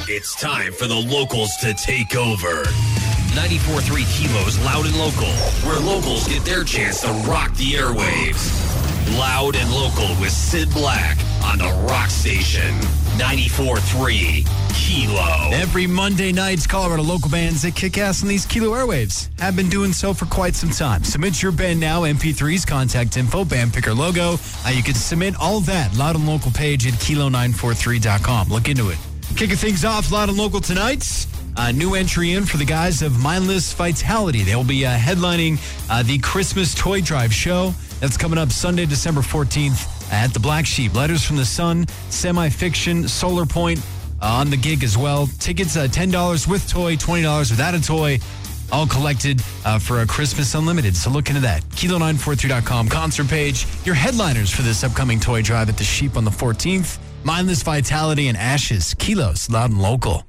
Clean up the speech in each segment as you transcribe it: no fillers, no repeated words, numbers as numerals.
It's time for the locals to take over. 94.3 Kilo's Loud and Local, where locals get their chance to rock the airwaves. Loud and Local with Sid Black on the Rock Station. 94.3 Kilo. Every Monday night, Colorado local bands that kick ass on these Kilo airwaves have been doing so for quite some time. Submit your band now, MP3s, contact info, band picker logo. You can submit all of that, Loud and Local page at kilo943.com. Look into it. Kicking things off, Loud and Local tonight. New entry in for the guys of Mindless Vitality. They will be headlining the Christmas Toy Drive show. That's coming up Sunday, December 14th at the Black Sheep. Letters from the Sun, Semi-Fiction, Solar Point on the gig as well. Tickets $10 with toy, $20 without a toy. All collected for a Christmas Unlimited. So look into that. Kilo943.com concert page. Your headliners for this upcoming toy drive at the Sheep on the 14th. Mindless Vitality and Ashes. Kilos, Loud and Local.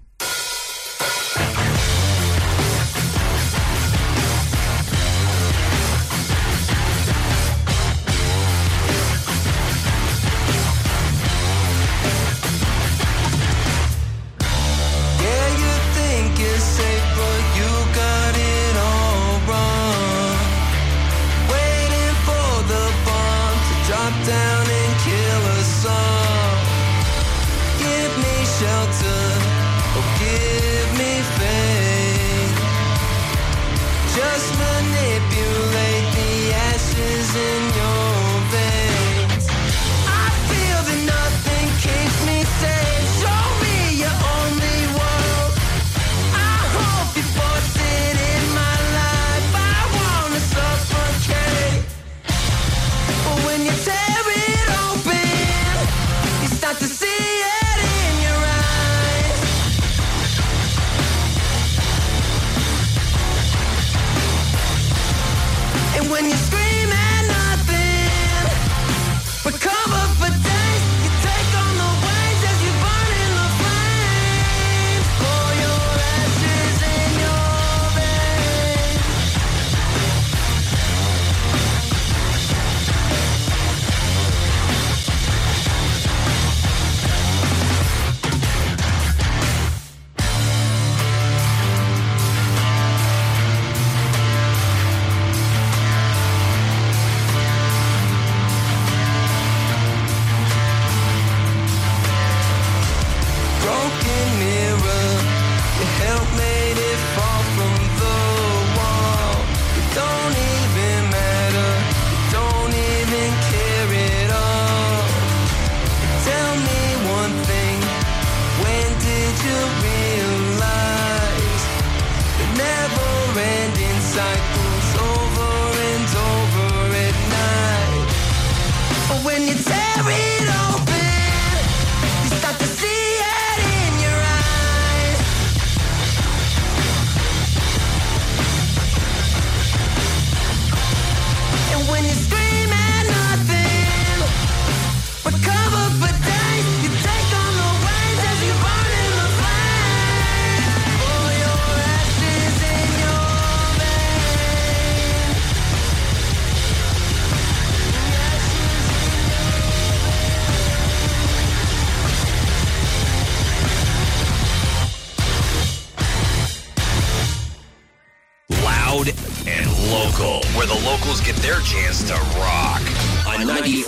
Get their chance to rock on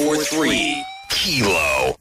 94.3 Kilo.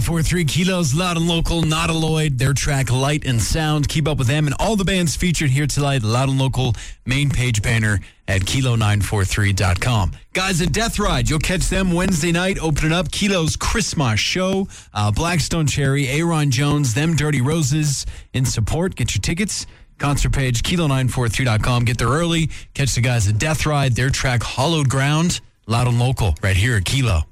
94.3 Kilos, loud and local, not alloyed. Their track, Light and Sound. Keep up with them and all the bands featured here tonight. Loud and local main page banner at kilo943.com. Guys at Death Ride, you'll catch them Wednesday night, opening up Kilo's Christmas show. Blackstone Cherry, Aaron Jones, Them Dirty Roses in support. Get your tickets. Concert page, kilo943.com. Get there early. Catch the guys at Death Ride, their track, Hollowed Ground. Loud and local, right here at Kilo.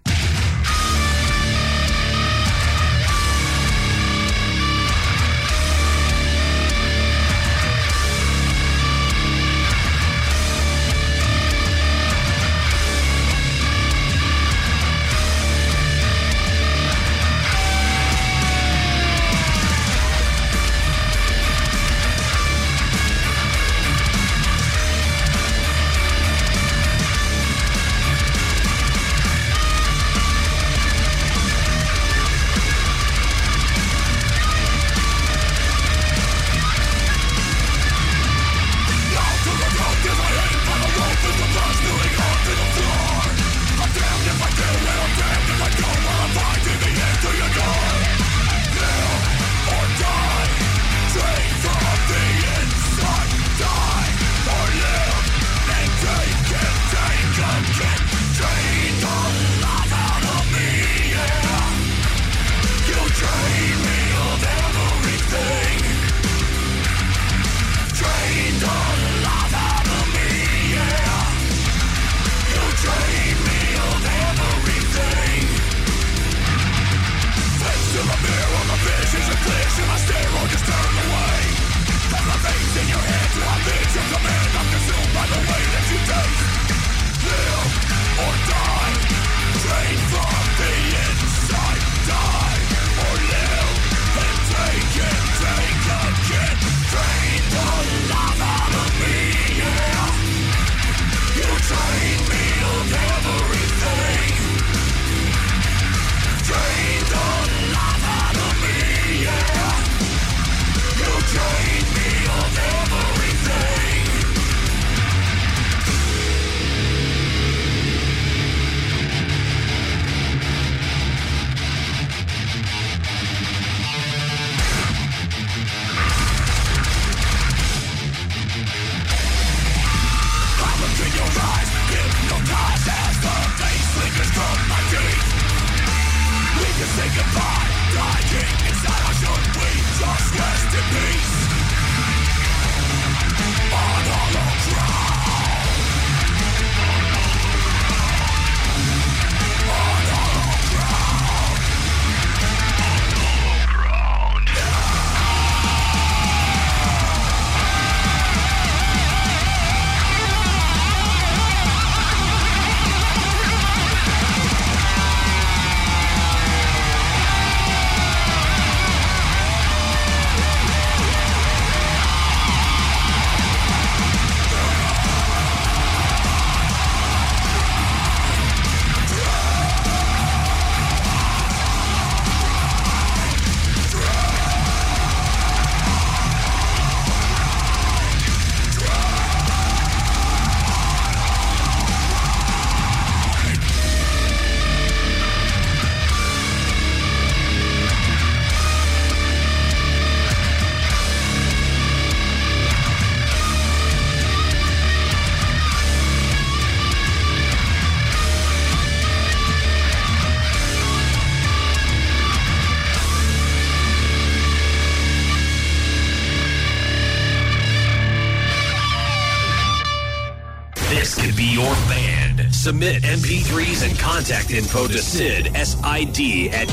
Submit MP3s and contact info to Sid, S-I-D, at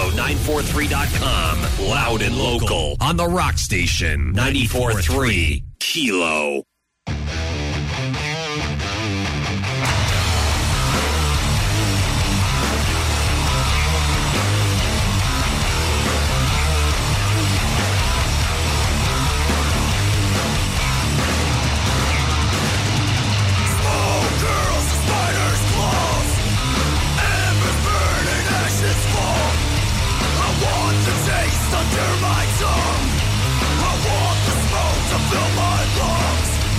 kilo943.com. Loud and local on the Rock Station, 94.3 Kilo. Under my tongue, I want the smoke to fill my lungs.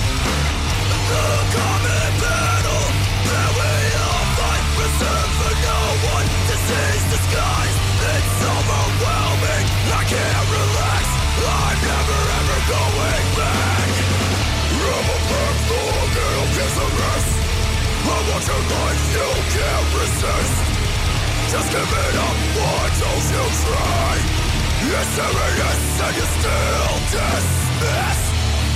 give it up, why don't you try? You're serious and you still dismiss.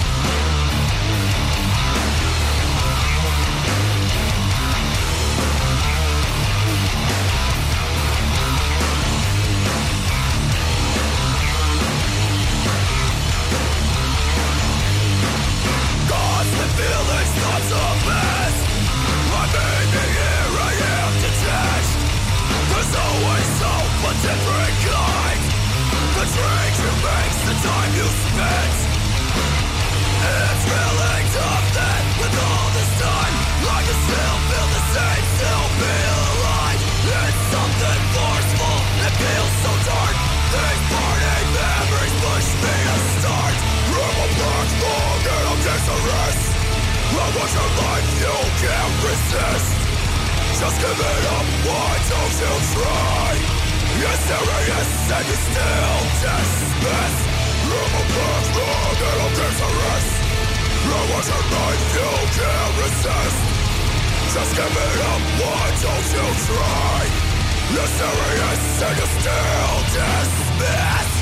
Constant feelings, thoughts of mess. I may be here, I am detached. There's always hope, a different kind. The trade you makes the time you spend. It's really tough that with all this time I can still feel the same, still feel alive. It's something forceful, it feels so dark. These parting memories push me to start. I'm a black lung and I'm dangerous. I want your life, you can't resist. Just give it up, why don't you try? You're serious and you still dismiss. I'm a black lung and I'm dangerous. I want your life, you can't resist. Just give it up, why don't you try? You're serious and you still dismiss.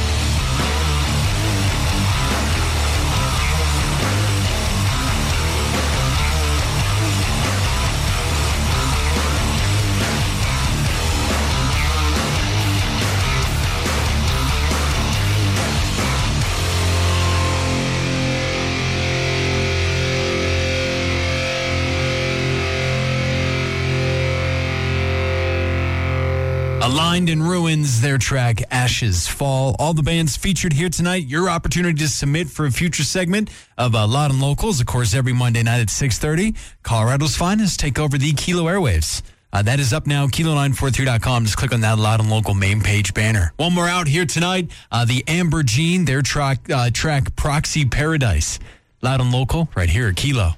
Aligned in Ruins, their track Ashes Fall. All the bands featured here tonight. Your opportunity to submit for a future segment of Loud and Locals, of course, every Monday night at 6:30. Colorado's finest take over the Kilo airwaves. That is up now, kilo943.com. Just click on that Loud and Local main page banner. One more out here tonight, the Amber Jean, their track Proxy Paradise. Loud and Local, right here at Kilo.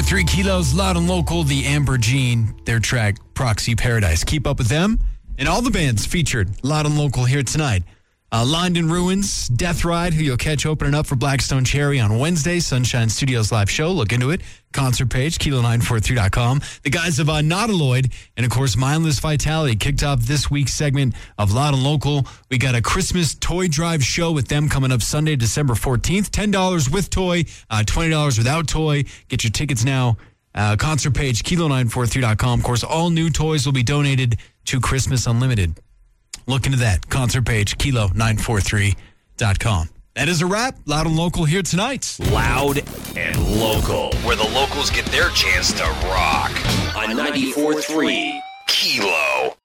94.3 Kilos, Loud and Local, the Amber Jean, their track Proxy Paradise. Keep up with them and all the bands featured Loud and Local here tonight. Lined in Ruins, Death Ride, who you'll catch opening up for Blackstone Cherry on Wednesday, Sunshine Studios live show. Look into it. Concert page, kilo943.com. The guys of Nautiloid, and of course, Mindless Vitality kicked off this week's segment of Loud and Local. We got a Christmas toy drive show with them coming up Sunday, December 14th. $10 with toy, $20 without toy. Get your tickets now. Concert page, kilo943.com. Of course, all new toys will be donated to Christmas Unlimited. Look into that. Concert page, kilo943.com. That is a wrap. Loud and Local here tonight. Loud and Local, where the locals get their chance to rock on 94.3 Kilo.